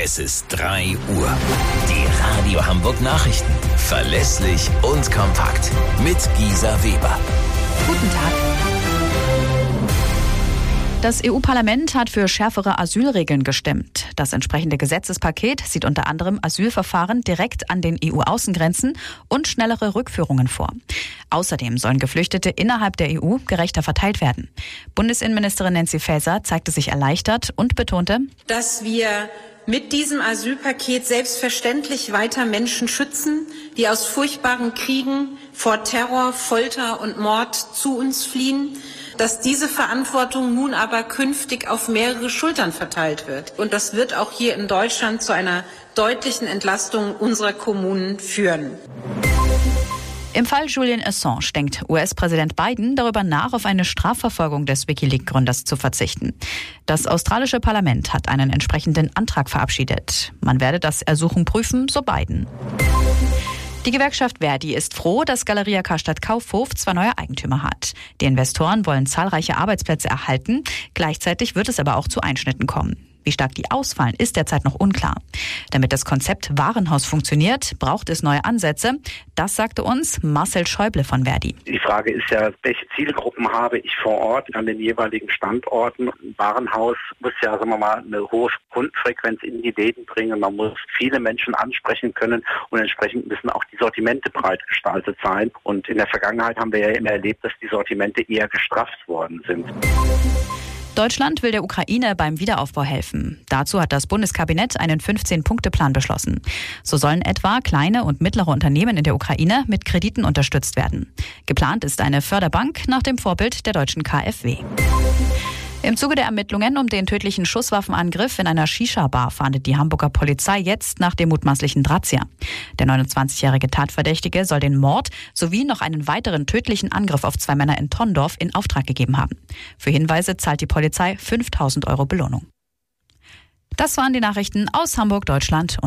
Es ist 3 Uhr. Die Radio Hamburg Nachrichten. Verlässlich und kompakt. Mit Gisa Weber. Guten Tag. Das EU-Parlament hat für schärfere Asylregeln gestimmt. Das entsprechende Gesetzespaket sieht unter anderem Asylverfahren direkt an den EU-Außengrenzen und schnellere Rückführungen vor. Außerdem sollen Geflüchtete innerhalb der EU gerechter verteilt werden. Bundesinnenministerin Nancy Faeser zeigte sich erleichtert und betonte, dass wir mit diesem Asylpaket selbstverständlich weiter Menschen schützen, die aus furchtbaren Kriegen vor Terror, Folter und Mord zu uns fliehen, dass diese Verantwortung nun aber künftig auf mehrere Schultern verteilt wird. Und das wird auch hier in Deutschland zu einer deutlichen Entlastung unserer Kommunen führen. Im Fall Julian Assange denkt US-Präsident Biden darüber nach, auf eine Strafverfolgung des WikiLeaks-Gründers zu verzichten. Das australische Parlament hat einen entsprechenden Antrag verabschiedet. Man werde das Ersuchen prüfen, so Biden. Die Gewerkschaft Verdi ist froh, dass Galeria Karstadt Kaufhof 2 neue Eigentümer hat. Die Investoren wollen zahlreiche Arbeitsplätze erhalten. Gleichzeitig wird es aber auch zu Einschnitten kommen. Wie stark die ausfallen, ist derzeit noch unklar. Damit das Konzept Warenhaus funktioniert, braucht es neue Ansätze. Das sagte uns Marcel Schäuble von Verdi. Die Frage ist ja, welche Zielgruppen habe ich vor Ort an den jeweiligen Standorten? Ein Warenhaus muss ja, sagen wir mal, eine hohe Kundenfrequenz in die Läden bringen. Man muss viele Menschen ansprechen können und entsprechend müssen auch die Sortimente breit gestaltet sein. Und in der Vergangenheit haben wir ja immer erlebt, dass die Sortimente eher gestrafft worden sind. Deutschland will der Ukraine beim Wiederaufbau helfen. Dazu hat das Bundeskabinett einen 15-Punkte-Plan beschlossen. So sollen etwa kleine und mittlere Unternehmen in der Ukraine mit Krediten unterstützt werden. Geplant ist eine Förderbank nach dem Vorbild der deutschen KfW. Im Zuge der Ermittlungen um den tödlichen Schusswaffenangriff in einer Shisha-Bar fahndet die Hamburger Polizei jetzt nach dem mutmaßlichen Drahtzieher. Der 29-jährige Tatverdächtige soll den Mord sowie noch einen weiteren tödlichen Angriff auf 2 Männer in Tondorf in Auftrag gegeben haben. Für Hinweise zahlt die Polizei 5.000 € Belohnung. Das waren die Nachrichten aus Hamburg, Deutschland.